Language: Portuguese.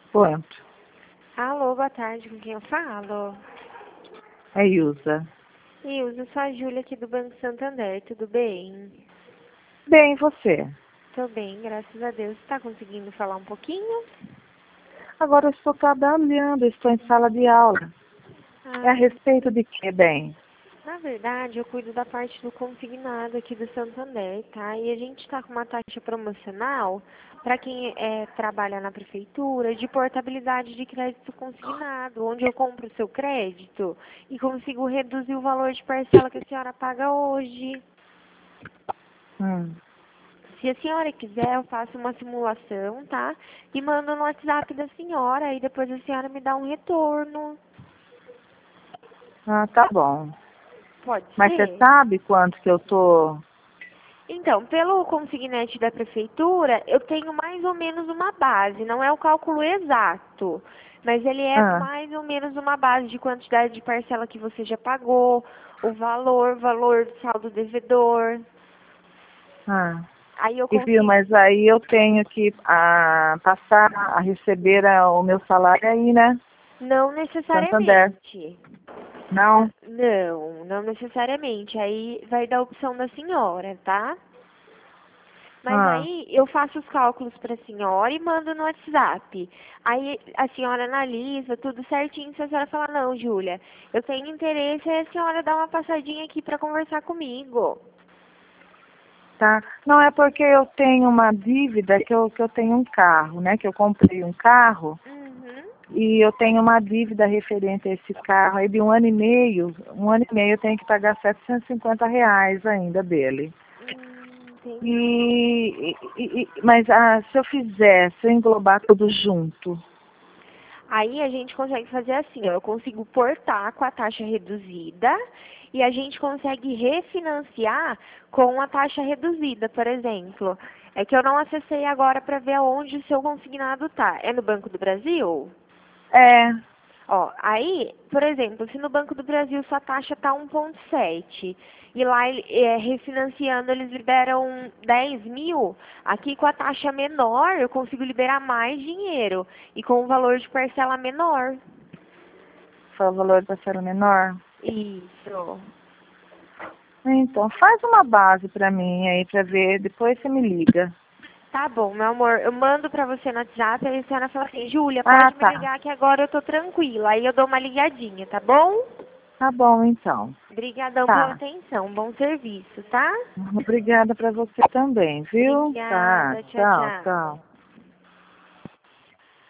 Quanto? Alô, boa tarde, com quem eu falo? É Ilza. Ilza, eu sou a Júlia aqui do Banco Santander, tudo bem? Bem, e você? Tô bem, graças a Deus. Tá conseguindo falar um pouquinho? Agora eu estou trabalhando, estou em sala de aula. É a Ah, respeito de quê, bem? na verdade, eu cuido da parte do consignado aqui do Santander, tá? E a gente tá com uma taxa promocional para quem trabalha na prefeitura de portabilidade de crédito consignado, onde eu compro o seu crédito e consigo reduzir o valor de parcela que a senhora paga hoje. Hum. Se a senhora quiser, eu faço uma simulação, tá? E mando no WhatsApp da senhora, e depois a senhora me dá um retorno. Ah, tá bom. Pode Mas você ser? sabe quanto que eu tô... Então, pelo consignete da prefeitura, eu tenho mais ou menos uma base, não é o cálculo exato, mas ele é Ah, mais ou menos uma base de quantidade de parcela que você já pagou, o valor do saldo devedor. ah. Aí eu E viu, consigo. mas aí eu tenho que passar a receber o meu salário aí, né? Não Santander. necessariamente. Não? Não necessariamente. Aí vai da opção da senhora, tá? Mas Ah, aí eu faço os cálculos para a senhora e mando no WhatsApp. Aí a senhora analisa tudo certinho. Se a senhora falar, não, Júlia, eu tenho interesse, aí a senhora dá uma passadinha aqui para conversar comigo. tá. Não, é porque eu tenho uma dívida que eu tenho um carro, né? Que eu comprei um carro. Uhum. E eu tenho uma dívida referente a esse carro aí de 1 ano e meio. 1 ano e meio eu tenho que pagar R$ 750 ainda dele. Entendi. Mas se eu fizer, se eu englobar tudo junto, Aí a gente consegue fazer assim, ó, eu consigo portar com a taxa reduzida e a gente consegue refinanciar com a taxa reduzida, por exemplo. É que eu não acessei agora para ver aonde o seu consignado tá. É no Banco do Brasil? é, Ó, aí, por exemplo, se no Banco do Brasil sua taxa tá 1,7 e lá refinanciando eles liberam 10 mil, aqui com a taxa menor eu consigo liberar mais dinheiro e com o valor de parcela menor. foi o valor da ser menor. Isso. Então, faz uma base para mim aí para ver, depois você me liga. Tá bom, meu amor, eu mando pra você no WhatsApp, aí a senhora fala assim, Júlia, Ah, pode me tá. ligar que agora eu tô tranquila. Aí eu dou uma ligadinha, tá bom? Tá bom, então. Obrigadão pela Tá. atenção, bom serviço, tá? Obrigada para você também, viu? Tá. Obrigada, tchau, Tchau, tchau. tchau.